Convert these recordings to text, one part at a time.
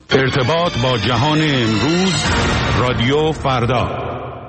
ارتباط با جهان امروز، رادیو فردا.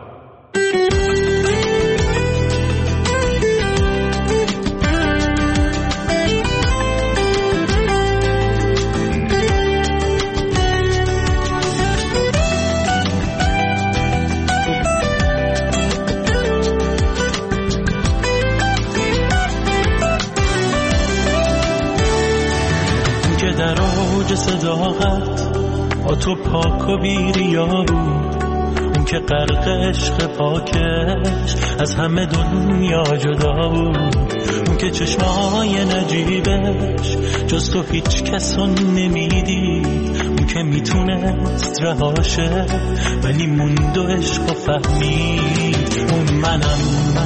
در اوج صداقت با تو پاک و بیریا بود، اون که غرق عشق پاکش از همه دنیا جدا بود، اون که چشمای نجیبش جز تو هیچ کسو نمیدید، اون که میتونست رهاشه ولی موند و عشق و فهمید. اون منم،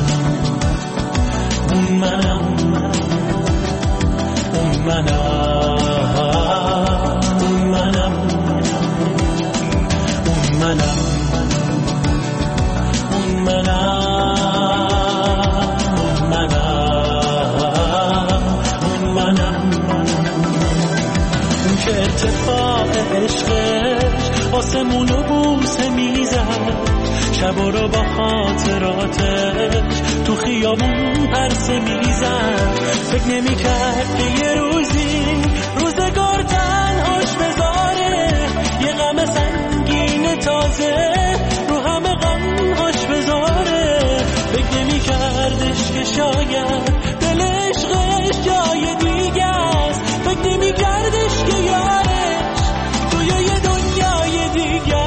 اون منم، اون منم، عشقش آسمونو بوسه میزد، شبا رو با خاطراتش تو خیابون پرسه میزد. فکر نمی‌کرد که یه روزی روزگار تنهاش بذاره، یه غم سنگین تازه رو همه غمهاش بذاره. فکر نمی‌کردش که شاید دل عشقش جای دیگه است، فکر نمی‌کردش که یارش یه دنیای دیگه.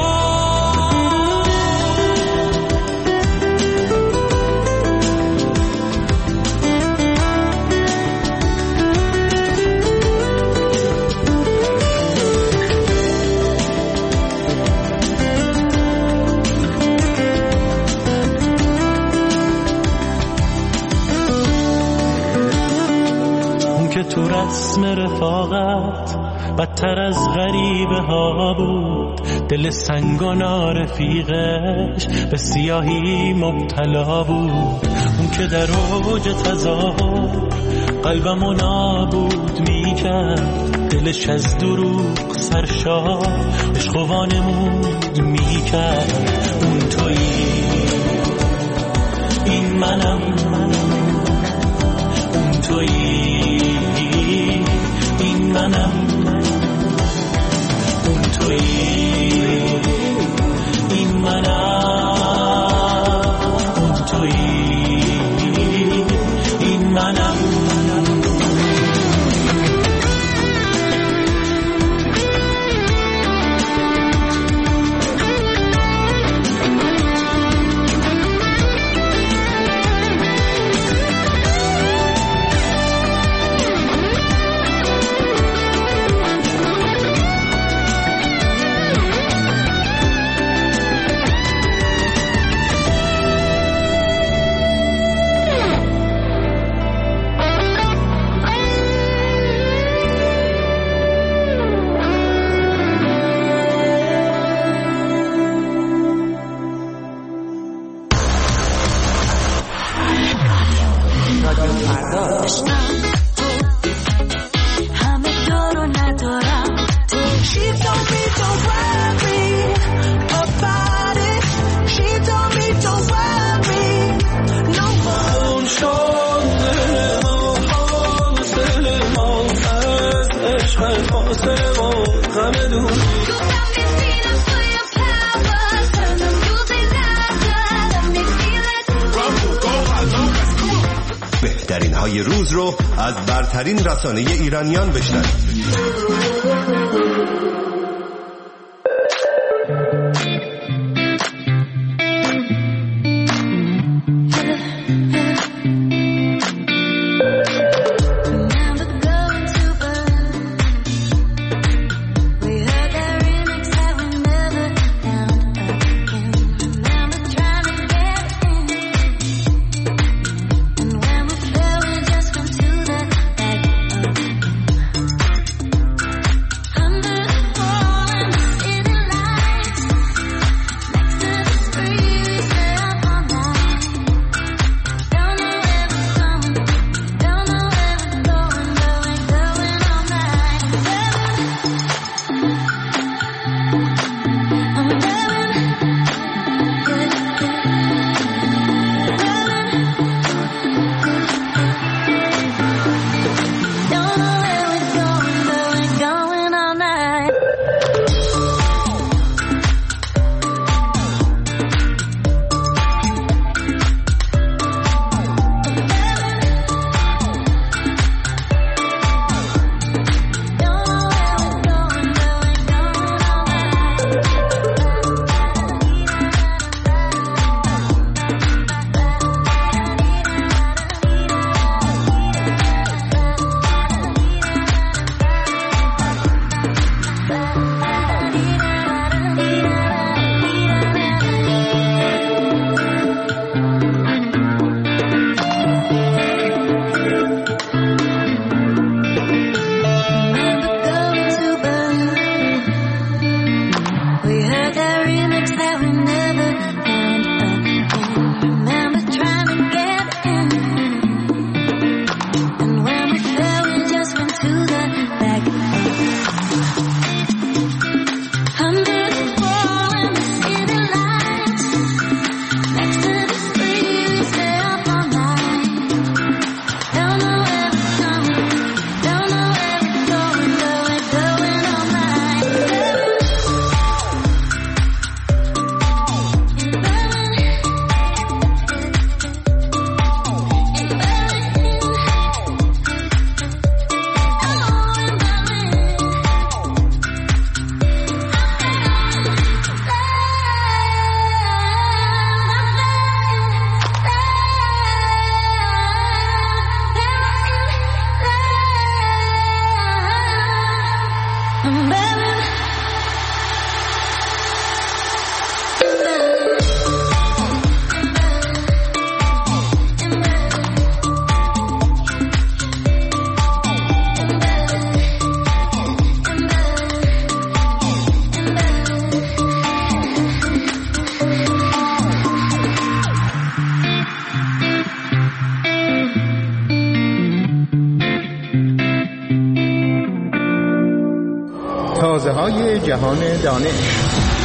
اون که تو رسم رفاقت بدتر از غریبه ها بود، دل سنگانا رفیقش به سیاهی مبتلا بود. اون که در اوج تظاهر قلبمو نابود میکرد، دلش از دروغ سرشار عشق وانمود میکرد. اون تویی، این منم، اون تویی، این منم، اون تویی، این منم، اون تویی، این منم. بهترین های روز رو از برترین رسانه ایرانیان بشنوید. تازه‌های جهان دانش.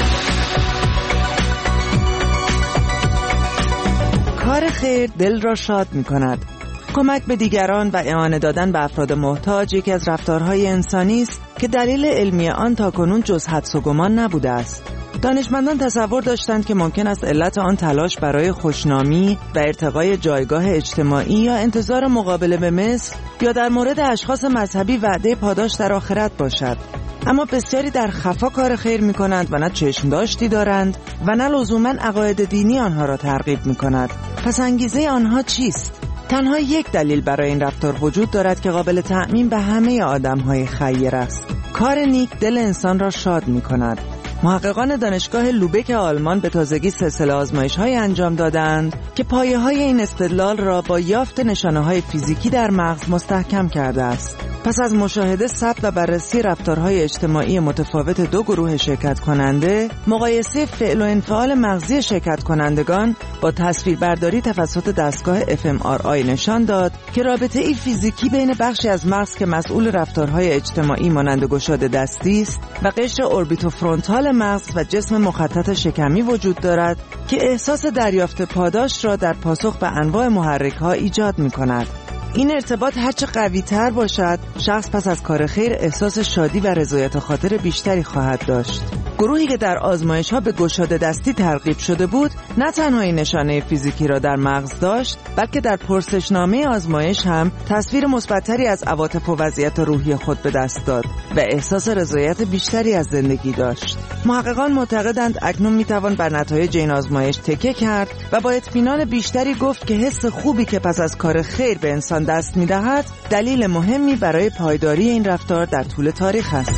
کار خیر دل را شاد می‌کند. کمک به دیگران و اعانه دادن به افراد محتاج یکی از رفتارهای انسانی است که دلیل علمی آن تاکنون جز حدس و گمان نبوده است. دانشمندان تصور داشتند که ممکن است علت آن تلاش برای خوشنامی و ارتقای جایگاه اجتماعی یا انتظار مقابله به مثل یا در مورد اشخاص مذهبی وعده پاداش در آخرت باشد. اما بسیاری در خفا کار خیر می کنند و نه چشم داشتی دارند و نه لزوماً عقاید دینی آنها را ترغیب می کند. پس انگیزه آنها چیست؟ تنها یک دلیل برای این رفتار وجود دارد که قابل تعمیم به همه آدم‌های خیر است. کار نیک دل انسان را شاد می کند. محققان دانشگاه لوبک آلمان به تازگی سلسله آزمایش‌های انجام دادند که پایه‌های این استدلال را با یافت نشانه‌های فیزیکی در مغز مستحکم کرده است. پس از مشاهده، ثبت و بررسی رفتارهای اجتماعی متفاوت دو گروه شرکت کننده، مقایسه فعل و انفعال مغزی شرکت کنندگان با تصویربرداری توسط دستگاه fMRI نشان داد که رابطه ای فیزیکی بین بخشی از مغز که مسئول رفتارهای اجتماعی مانند گشاد دستی است و قشر اوربیتوفرونتال مغز و جسم مخطط شکمی وجود دارد که احساس دریافت پاداش را در پاسخ به انواع محرک‌ها ایجاد می‌کند. این ارتباط هرچه قوی تر باشد، شخص پس از کار خیر احساس شادی و رضایت خاطر بیشتری خواهد داشت. گروهی که در آزمایش‌ها به گشاد دستی ترغیب شده بود، نه تنها این نشانه فیزیکی را در مغز داشت، بلکه در پرسشنامه آزمایش هم تصویر مثبت‌تری از عواطف و وضعیت روحی خود به دست داد و احساس رضایت بیشتری از زندگی داشت. محققان معتقدند اکنون می‌توان بر نتایج این آزمایش تکیه کرد و با اطمینان بیشتری گفت که حس خوبی که پس از کار خیر به انسان دست می‌دهد، دلیل مهمی برای پایداری این رفتار در طول تاریخ است.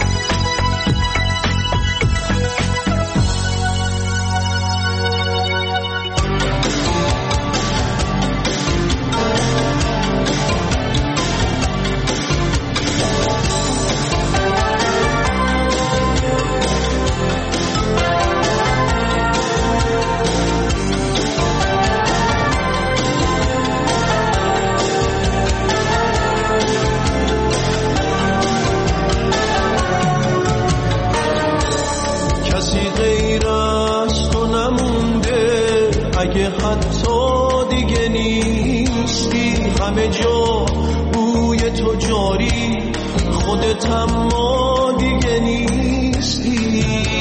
اگه حتی دیگه نیستی، همه جا بوی تو جاری، خودت اما دیگه نیستی.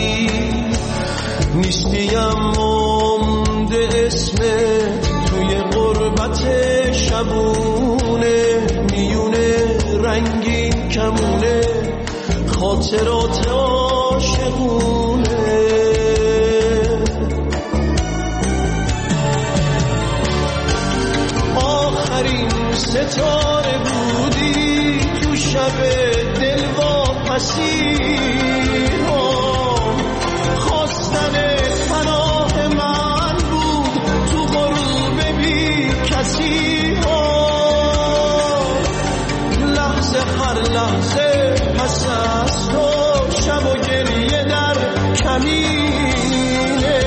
اما مونده اسمت توی غربت شبونه، میونه رنگین کمونه، خاطرات عاشقونه. ستاره بودی تو شب دلواپسی ها، خواستن پناه من بود تو غروب بی کسی ها. لحظه هر لحظه پس از تو شب و گریه در کمینه،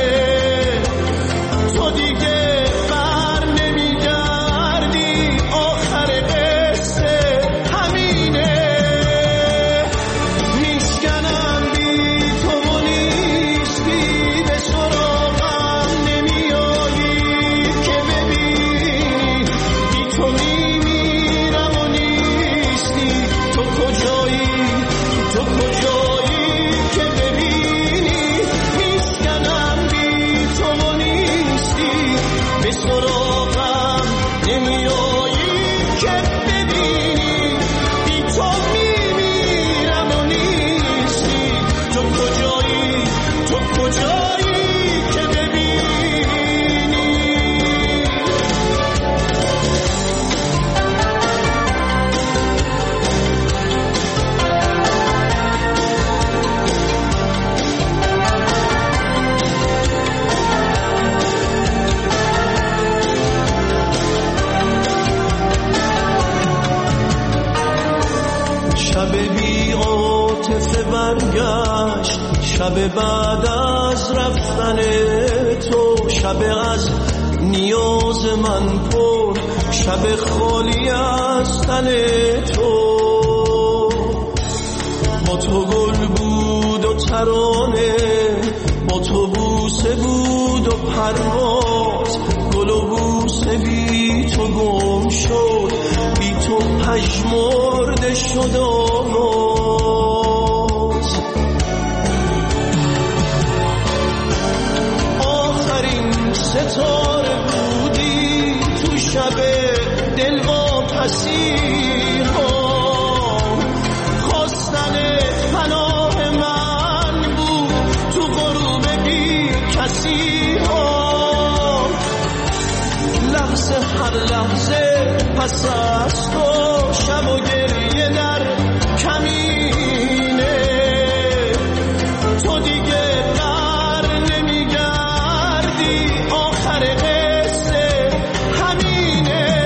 تو دیگه گذشت، شب بعد از رفتن تو، شب از نیاز من پر، شب خالی از تن تو. با تو گل بود و ترانه، با تو بوسه بود و پرواز، گل و بوسه بی تو گم شد، بی تو پژمرده شد آواز. آخرین ستاره بودی تو شب دل با پسیرها، خواستن پناه من بود تو غروب بی کسی ها. لحظه هر لحظه پس از تو، شب و گریه در کمینه، تو دیگه بر نمیگردی، آخر قصه همینه.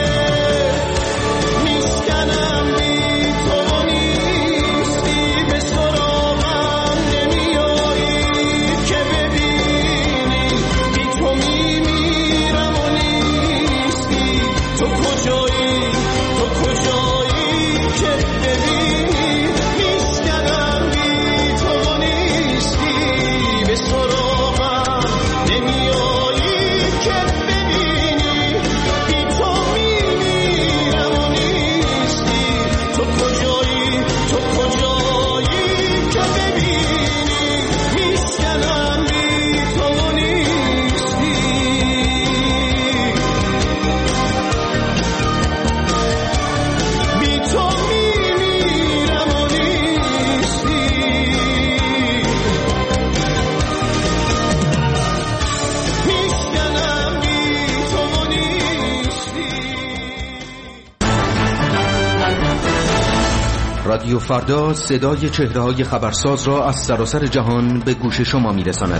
میسکنم بی تو نیستی، به سراغم نمیایی که ببینی، بی تو میمیرم و نیستی. تو کجایی، تو کجایی که ببینی، میسکنم بی تو نیستی، به سراغم نمیایی که ببینی، بی تو میمیرم و نیستی. تو کجایی، تو کجایی که ببینی، میسکنم بی تو نیستی. بی تو میمیرم و نیستی. میشکنم بی تو نیستی. رادیو فردا صدای چهره‌های خبرساز را از سراسر جهان به گوش شما می‌رساند.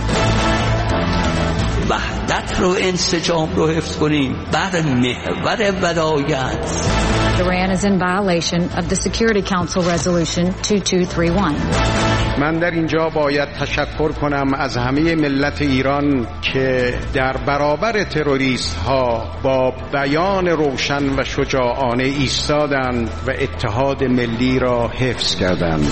وحدت رو، انسجام رو حفظ کنیم بر محور ولایت. Iran is in violation of the Security Council Resolution 2231. من در اینجا باید تشکر کنم از همه ملت ایران که در برابر تروریست ها با بیان روشن و شجاعانه ایستادند و اتحاد ملی را حفظ کردند.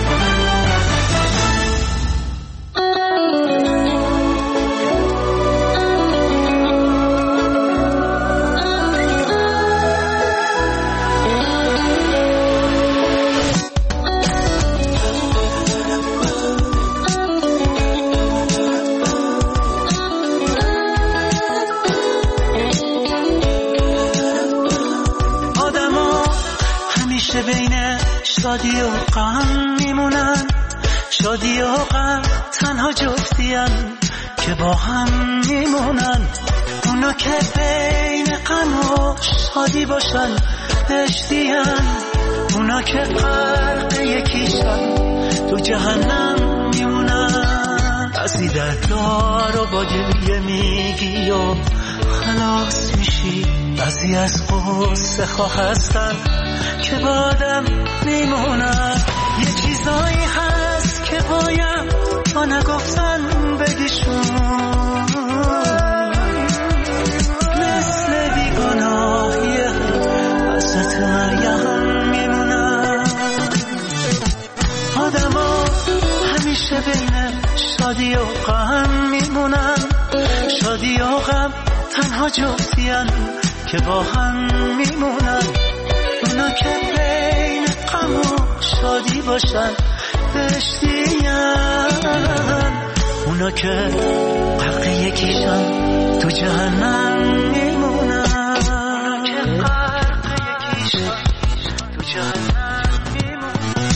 شادی و غم میمونن، شادی و غم تنها جفتیان که با هم میمونن. اونا که بین غم و شادی باشن دشتیان، اونا که غرق یکیشن تو جهنم میمونن. بعضی دردار رو با گریه میگی و خلاص میشی، بعضی از قصه خواه هستن که با آدم میمونن. یه چیزایی هست که باید با نگفتن بگیشون، مثل بیگناهی حضرت مریم میمونن. آدم ها همیشه بین شادی و غم میمونن، شادی و غم تنها جفتیان که با هم میمونن. اونا که بین غم و شادی باشن بهشتیان، اونا که غرق یکیشن تو جهنم میمونن. اونا که غرق یکیشن تو جهنم میمونن.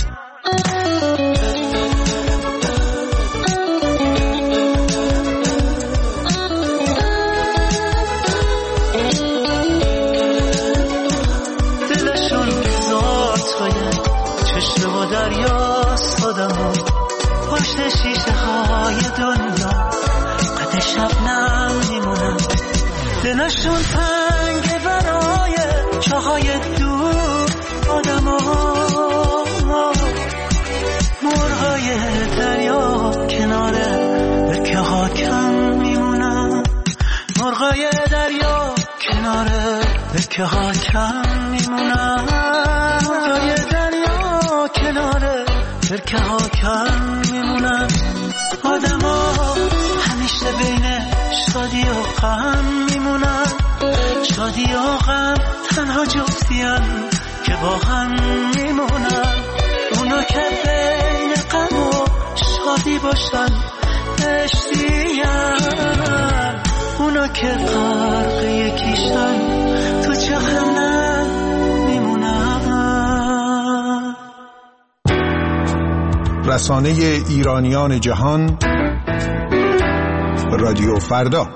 دریاست آدمو پشت شیشه های دنیا، قد شبنم میمونن. دلشون تنگه برای چاهای دور، آدمو مرغای دریا کنار برکه ها کم میمونن، مرغای دریا کنار برکه ها کم میمونن، مرغای دریا کنار برکه ها کم میمونن. آدم ها همیشه بین شادی و غم میمونن، شادی و غم تنها جفتیان که با هم میمونن. اونا که بین غم و شادی باشن بهشتیان، اونا که غرق یکیشن تو جهنم میمونن. رسانه ایرانیان جهان، رادیو فردا.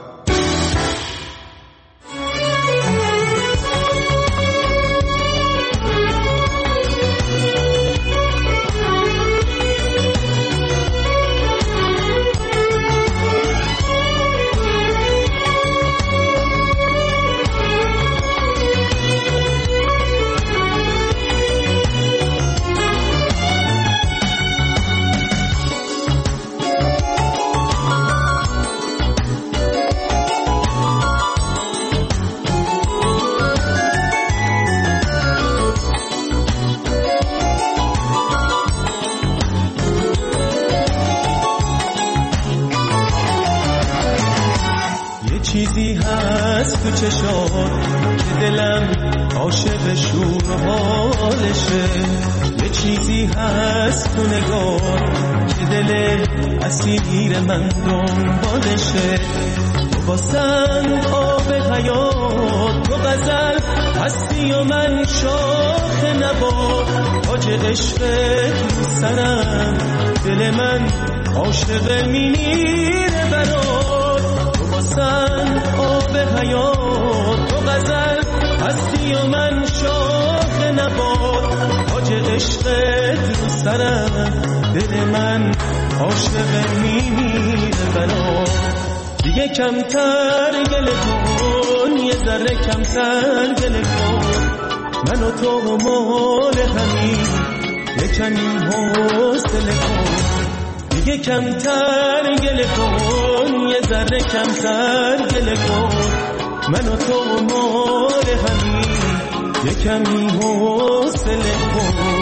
چیزی هست تو چشات که دلم عاشق شور و حالشه، یه چیزی هست تو نگاه که دل اسیر من دنبالشه. تو با سنگ آب حیات، تو غزل هستی و من شاخ نبات، تاج عشق تو سرم، دل من عاشق میمیره برات. تو با سنگ آب حیات، تو غزل هستی و من شاخ نبات، تاج عشق تو سرم، دل من عاشق میمیره برات. دیگه کمتر گله کن، یه ذره کمتر گله کن، من و تو مال همین، یه کمی حوصله کن. دیگه کمتر گله کن، یه ذره کمتر گله کن، من و تو مال همین، یه کمی حوصله کن.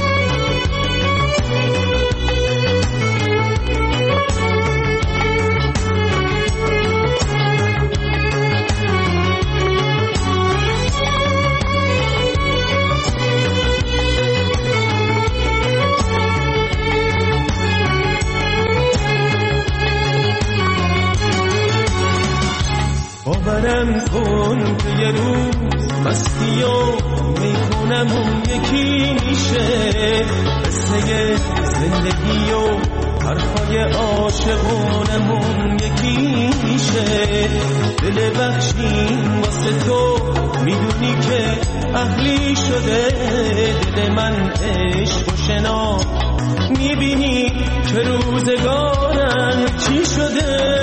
باورم کن که یه روز مستی و میخونم اون یکی میشه، قصه زندگی و حرفای عاشقونم اون یکی میشه. دل بخشیم واسه تو میدونی که اهلی شده، دل من عشق و شنا میبینی که روزگارم چی شده.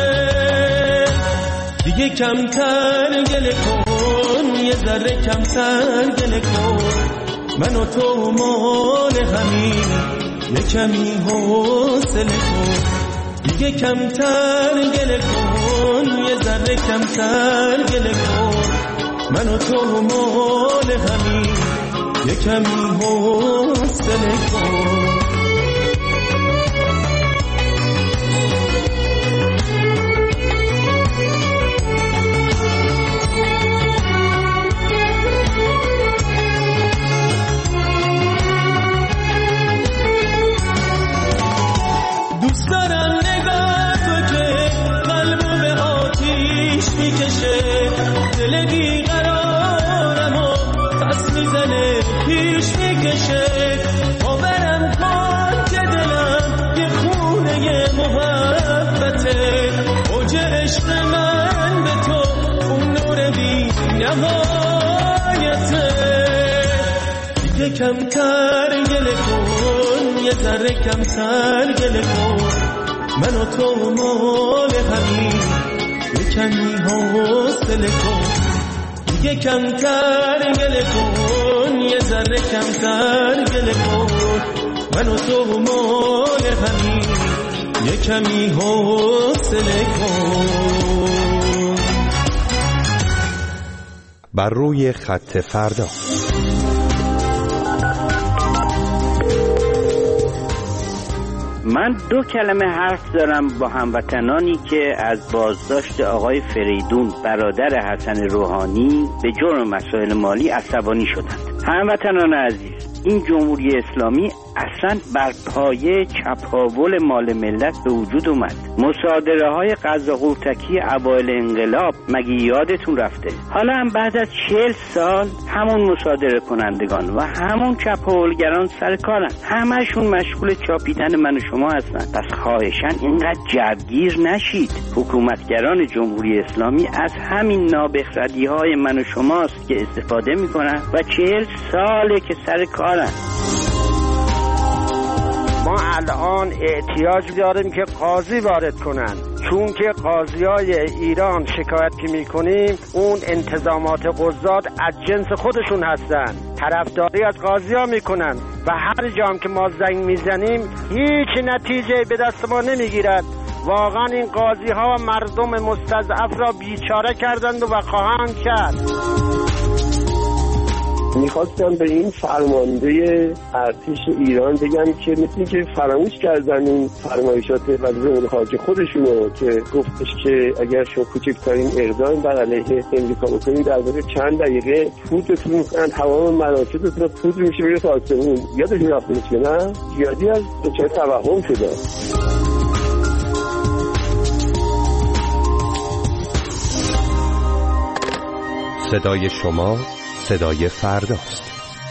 دیگه کمتر گله کن، یه ذره کمتر گله کن، من و تو مال همین، یه کمی حوصله کن. دیگه کمتر گله کن، یه ذره کمتر گله کن، من و تو مال همین، یه کمی حوصله کن. دوست دارم نگاه تو که قلبو به آتیش میکشه، دل بیقرارم و پس میزنه پیش میکشه. باورم کن که دلم یه خونه محبته، اوج عشق من به تو اون نور بی نهایته. دیگه کمتر گله کن، یه ذره کمتر گله کن، من و تو مال همین، یه کمی حوصله کن. دیگه کمتر گله کن، یه ذره کمتر گله کن، من و تو مال همین، یه کمی حوصله کن. بر روی خط فردا. من 2 کلمه حرف دارم با هموطنانی که از بازداشت آقای فریدون برادر حسن روحانی به جرم مسائل مالی عصبانی شدند. هموطنان عزیز، این جمهوری اسلامی اصلا بر پایه چپاول مال ملت به وجود اومد. مصادره های غذا قورتکی اوایل انقلاب مگه یادتون رفته؟ حالا هم بعد از 40 سال همون مصادره کنندگان و همون چپاولگران سر کارن، همشون مشغول چاپیدن من و شما هستن. پس خواهشاً اینقدر جوگیر نشید. حکومتگران جمهوری اسلامی از همین نابخردی های من و شماست که استفاده میکنن و 40 ساله که سر کارن. ما الان احتیاج داریم که قاضی وارد کنن، چون که قاضیای ایران شکایت که میکنیم اون انتظامات قضات از جنس خودشون هستن، طرفداری از قاضیا میکنن و هر جام که ما زنگ میزنیم هیچ نتیجه به دست ما نمیگیرد. واقعا این قاضی ها مردم مستضعف را بیچاره کردند و خواهند کرد. میخواستم به این فرمانده ارتش ایران بگم که مثل که فراموش کردن این فرمایشات وزیر امور خارجه خودشونو که گفتش که اگر شما کوچکترین اقدام بر علیه امریکا بکنید در واقع چند دقیقه پودرتون میکنن، تمام مناطقتون رو پودر میشه بره تا آسمون. یادتون رفته که نه؟ زیادی از دچار توهم شده. صدای شما صدای فرداست.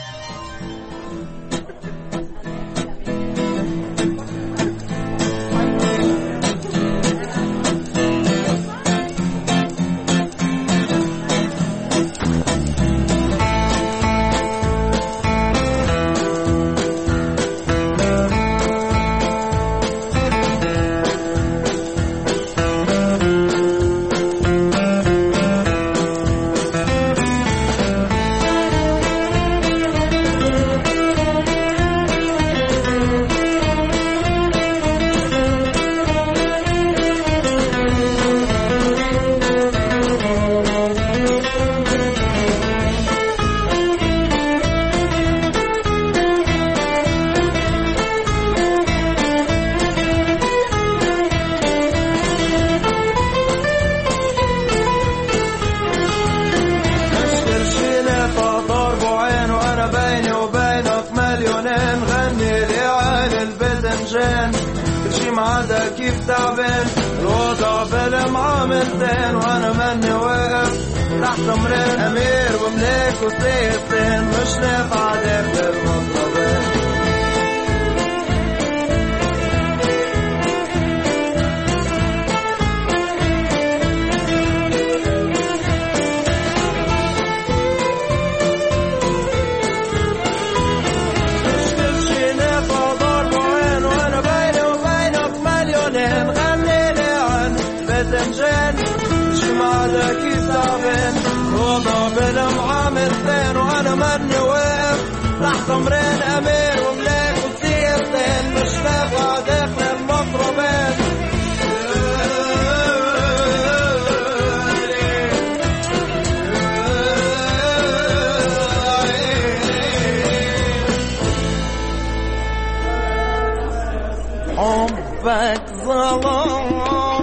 كيف تعبان الوضع فيلم عامل زين وانا مني واقف تحت امرين امير وملك وسيطين مش نافع داخل المطلبين. كيف تعبان وضع فيلم عامل زين وانا مني واقف تحت امرين امير وملاك وسيطين مش نافع داخل المطربين. حبك ظلام